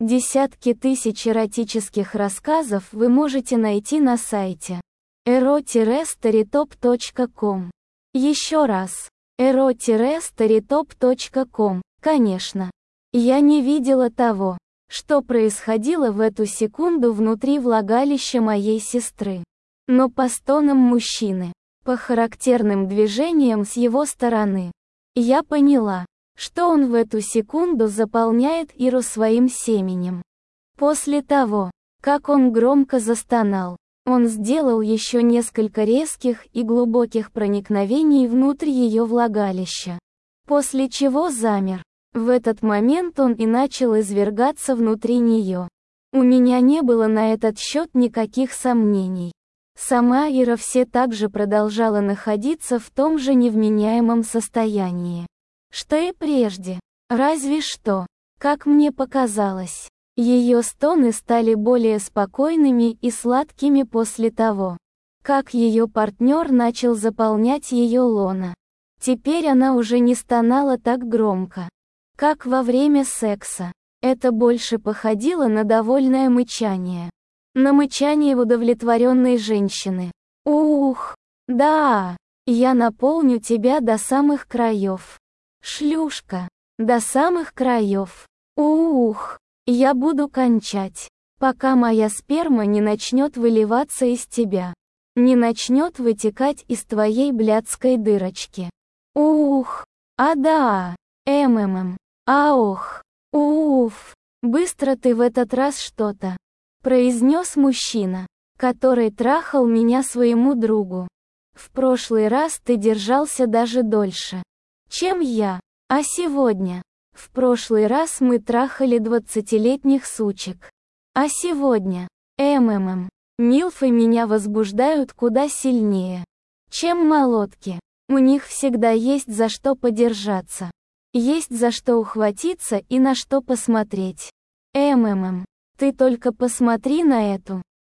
Десятки тысяч эротических рассказов вы можете найти на сайте ero-storytop.com. Еще раз. ero-storytop.com, конечно. Я не видела того, что происходило в эту секунду внутри влагалища моей сестры. Но по стонам мужчины, по характерным движениям с его стороны, я поняла, что он в эту секунду заполняет Иру своим семенем. После того, как он громко застонал, он сделал еще несколько резких и глубоких проникновений внутрь ее влагалища, после чего замер. В этот момент он и начал извергаться внутри нее. У меня не было на этот счет никаких сомнений. Сама Ира все так же продолжала находиться в том же невменяемом состоянии, что и прежде. Разве что, как мне показалось, ее стоны стали более спокойными и сладкими после того, как ее партнер начал заполнять ее лоно. Теперь она уже не стонала так громко, как во время секса. Это больше походило на довольное мычание. На мычание удовлетворенной женщины. Ух, да, я наполню тебя до самых краев. Шлюшка, до самых краев. Ух, я буду кончать, пока моя сперма не начнет выливаться из тебя. Не начнет вытекать из твоей блядской дырочки. Ух, а да, ох, уф, быстро ты в этот раз что-то, произнес мужчина, который трахал меня своему другу. В прошлый раз ты держался даже дольше, чем я, а сегодня? В прошлый раз мы трахали 20-летних сучек. А сегодня? Милфы меня возбуждают куда сильнее, чем молотки. У них всегда есть за что подержаться. Есть за что ухватиться и на что посмотреть. Ты только посмотри на эту.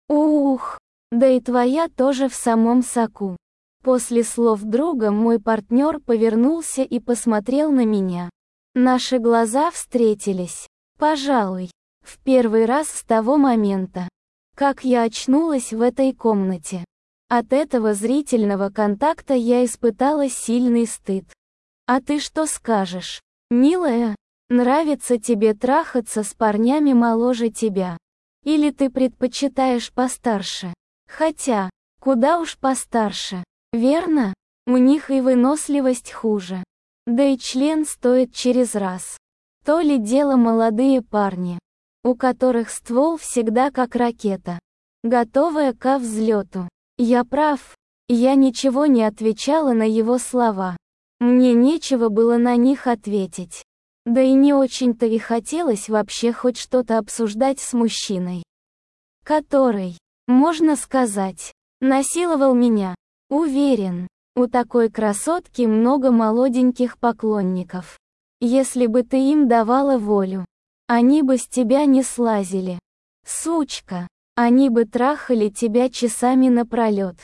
Ух, да и твоя тоже в самом соку. После слов друга мой партнер повернулся и посмотрел на меня. Наши глаза встретились, пожалуй, в первый раз с того момента, как я очнулась в этой комнате. От этого зрительного контакта я испытала сильный стыд. А ты что скажешь, милая? Нравится тебе трахаться с парнями моложе тебя? Или ты предпочитаешь постарше? Хотя, куда уж постарше, верно? У них и выносливость хуже. Да и член стоит через раз. То ли дело молодые парни, у которых ствол всегда как ракета, готовая ко взлету. Я прав, я ничего не отвечала на его слова. Мне нечего было на них ответить. Да и не очень-то и хотелось вообще хоть что-то обсуждать с мужчиной, который, можно сказать, насиловал меня. Уверен, у такой красотки много молоденьких поклонников. Если бы ты им давала волю, они бы с тебя не слазили. Сучка, они бы трахали тебя часами напролет.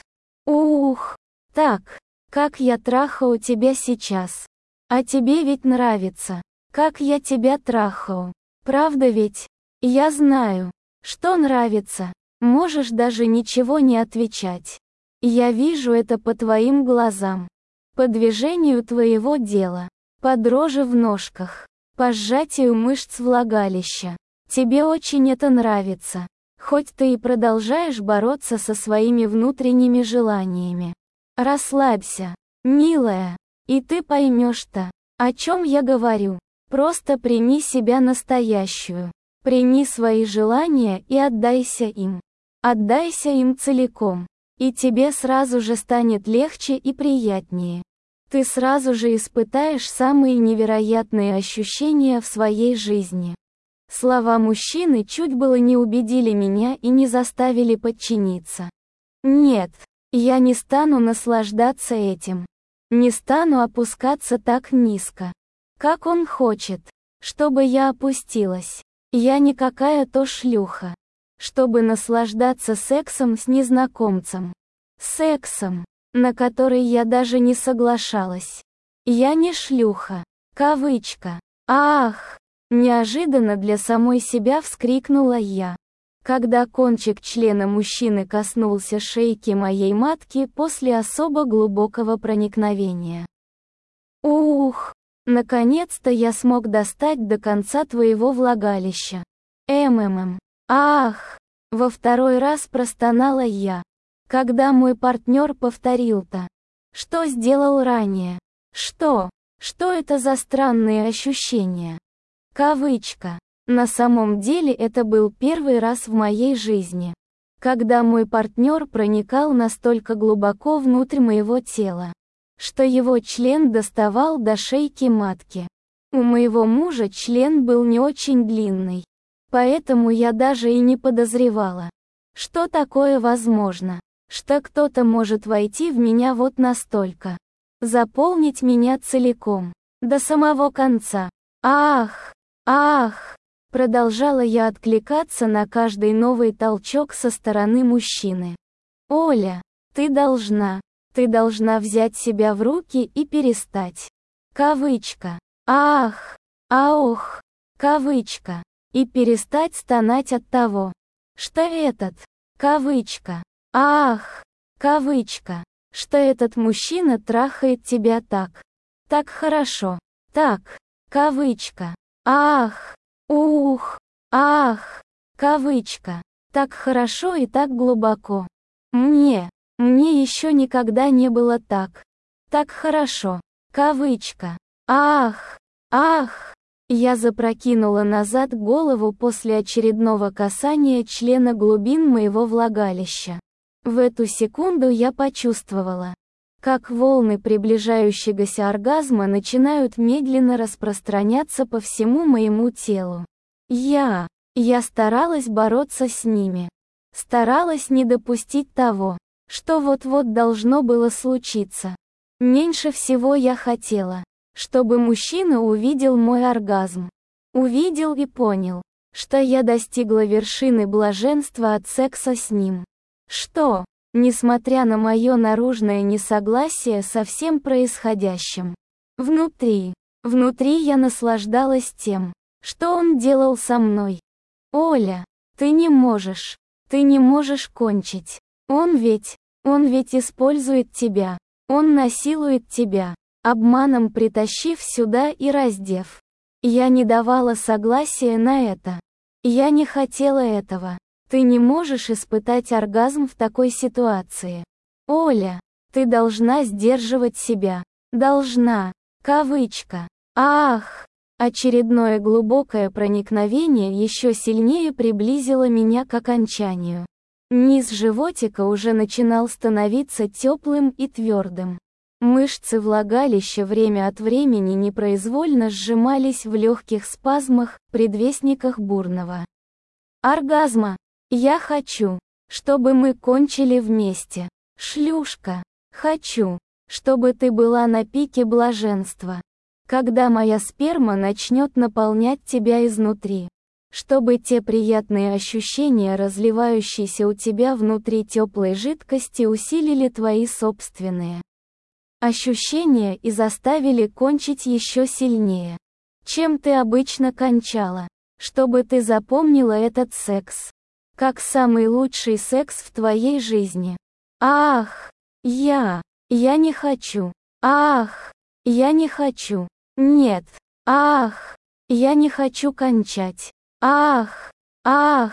Ух, так, как я трахаю тебя сейчас. А тебе ведь нравится, как я тебя трахаю. Правда ведь? Я знаю, что нравится. Можешь даже ничего не отвечать. Я вижу это по твоим глазам, по движению твоего дела, по дрожи в ножках, по сжатию мышц влагалища. Тебе очень это нравится, хоть ты и продолжаешь бороться со своими внутренними желаниями. Расслабься, милая, и ты поймешь-то, о чем я говорю. Просто прими себя настоящую, прими свои желания и отдайся им. Отдайся им целиком. И тебе сразу же станет легче и приятнее. Ты сразу же испытаешь самые невероятные ощущения в своей жизни. Слова мужчины чуть было не убедили меня и не заставили подчиниться. Нет, я не стану наслаждаться этим. Не стану опускаться так низко, как он хочет, чтобы я опустилась. Я не какая-то шлюха, чтобы наслаждаться сексом с незнакомцем. Сексом, на который я даже не соглашалась. Я не шлюха. Кавычка. Ах, Неожиданно для самой себя вскрикнула я. Когда кончик члена мужчины коснулся шейки моей матки после особо глубокого проникновения. Ух! Наконец-то я смог достать до конца твоего влагалища. Ах! Во второй раз простонала я, когда мой партнер повторил-то. Что сделал ранее? Что это за странные ощущения? Кавычка. На самом деле это был первый раз в моей жизни, когда мой партнер проникал настолько глубоко внутрь моего тела, что его член доставал до шейки матки. У моего мужа член был не очень длинный, поэтому я даже и не подозревала, что такое возможно, что кто-то может войти в меня вот настолько, заполнить меня целиком, до самого конца. Ах! Продолжала я откликаться на каждый новый толчок со стороны мужчины. Оля, ты должна взять себя в руки и перестать. Кавычка. Кавычка. И перестать стонать от того, что кавычка. Кавычка. Что этот мужчина трахает тебя так хорошо, кавычка. Кавычка. Так хорошо и так глубоко. Мне еще никогда не было так хорошо. Кавычка. Я запрокинула назад голову после очередного касания члена глубин моего влагалища. В эту секунду я почувствовала, как волны приближающегося оргазма начинают медленно распространяться по всему моему телу. Я старалась бороться с ними. Старалась не допустить того, что вот-вот должно было случиться. Меньше всего я хотела, чтобы мужчина увидел мой оргазм. Увидел и понял, что я достигла вершины блаженства от секса с ним. Что, несмотря на мое наружное несогласие со всем происходящим, внутри я наслаждалась тем, что он делал со мной. Оля, ты не можешь кончить. Он ведь использует тебя, он насилует тебя, обманом притащив сюда и раздев. Я не давала согласия на это. Я не хотела этого. Ты не можешь испытать оргазм в такой ситуации. Оля, ты должна сдерживать себя. Должна. Кавычка. Очередное глубокое проникновение еще сильнее приблизило меня к окончанию. Низ животика уже начинал становиться теплым и твердым. Мышцы влагалища время от времени непроизвольно сжимались в легких спазмах, предвестниках бурного оргазма. Я хочу, чтобы мы кончили вместе. Шлюшка. Хочу, чтобы ты была на пике блаженства. Когда моя сперма начнет наполнять тебя изнутри. Чтобы те приятные ощущения, разливающиеся у тебя внутри теплой жидкости, усилили твои собственные ощущения и заставили кончить еще сильнее, чем ты обычно кончала. Чтобы ты запомнила этот секс как самый лучший секс в твоей жизни. Я не хочу. Я не хочу. Нет. Я не хочу кончать. Я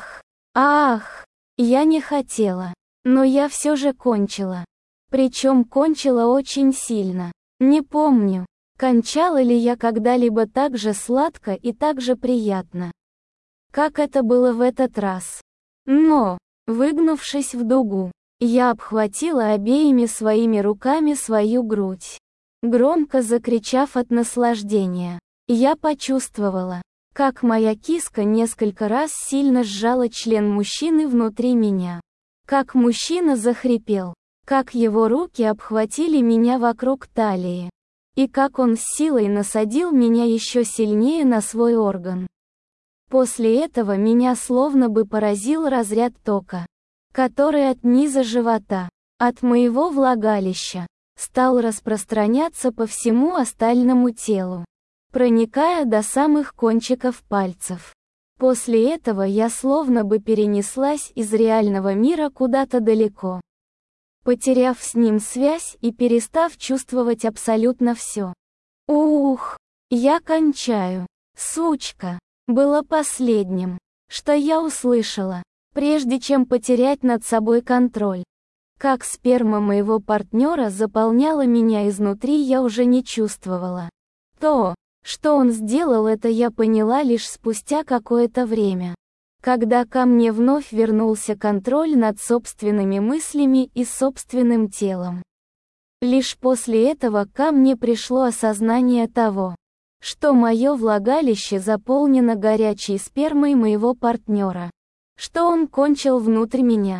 не хотела. Но я все же кончила. Причем кончила очень сильно. Не помню, кончала ли я когда-либо так же сладко и так же приятно, как это было в этот раз. Но, выгнувшись в дугу, я обхватила обеими своими руками свою грудь. Громко закричав от наслаждения, я почувствовала, как моя киска несколько раз сильно сжала член мужчины внутри меня. Как мужчина захрипел, как его руки обхватили меня вокруг талии, и как он с силой насадил меня еще сильнее на свой орган. После этого меня словно бы поразил разряд тока, который от низа живота, от моего влагалища, стал распространяться по всему остальному телу. проникая до самых кончиков пальцев. После этого я словно бы перенеслась из реального мира куда-то далеко, потеряв с ним связь и перестав чувствовать абсолютно все. Ух, я кончаю. Сучка. Было последним, что я услышала, прежде чем потерять над собой контроль. Как сперма моего партнера заполняла меня изнутри, я уже не чувствовала. То, что он сделал, это я поняла лишь спустя какое-то время, когда ко мне вновь вернулся контроль над собственными мыслями и собственным телом. Лишь после этого ко мне пришло осознание того, что мое влагалище заполнено горячей спермой моего партнера, что он кончил внутрь меня.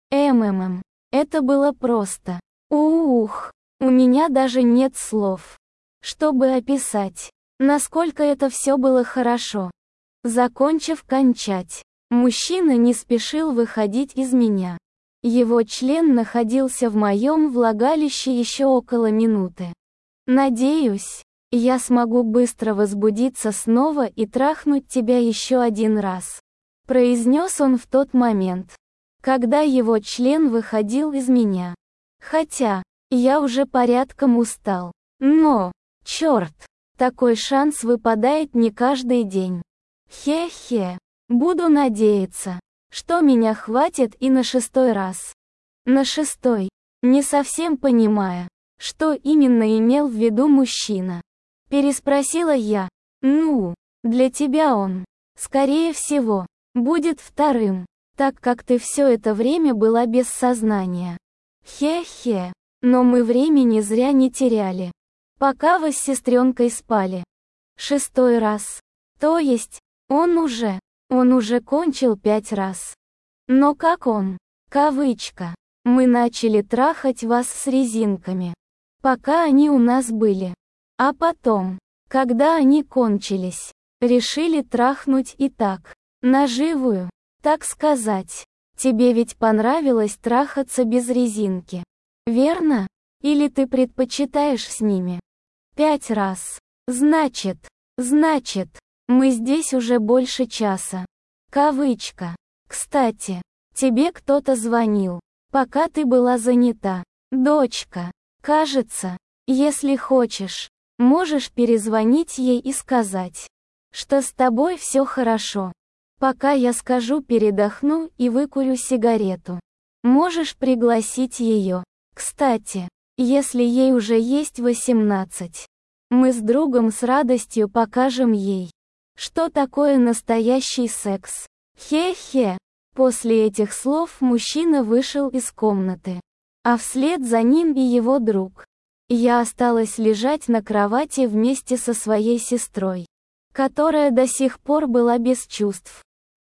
Это было просто. Ух, у меня даже нет слов, чтобы описать, насколько это все было хорошо. Закончив кончать, мужчина не спешил выходить из меня. Его член находился в моем влагалище еще около минуты. Надеюсь, я смогу быстро возбудиться снова и трахнуть тебя еще один раз, произнес он в тот момент, когда его член выходил из меня. Хотя, я уже порядком устал. Но, черт, такой шанс выпадает не каждый день. Хе-хе, буду надеяться, что меня хватит и на 6-й раз. На 6-й, не совсем понимая, что именно имел в виду мужчина. Переспросила я. Ну, для тебя он, скорее всего, будет 2-м, так как ты все это время была без сознания. Хе-хе, но мы времени зря не теряли, пока вы с сестренкой спали. 6-й раз. То есть, он уже кончил 5 раз. Но как он? Кавычка. Мы начали трахать вас с резинками, пока они у нас были. А потом, когда они кончились, решили трахнуть и так, наживую, так сказать. Тебе ведь понравилось трахаться без резинки, верно? Или ты предпочитаешь с ними? 5 раз. Значит, мы здесь уже больше часа. Кавычка. Кстати, тебе кто-то звонил, пока ты была занята. Дочка. Кажется, если хочешь, можешь перезвонить ей и сказать, что с тобой все хорошо. Пока я скажу, передохну и выкурю сигарету. Можешь пригласить ее. Кстати, если ей уже есть 18, мы с другом с радостью покажем ей, что такое настоящий секс. Хе-хе. После этих слов мужчина вышел из комнаты, а вслед за ним и его друг. Я осталась лежать на кровати вместе со своей сестрой, которая до сих пор была без чувств.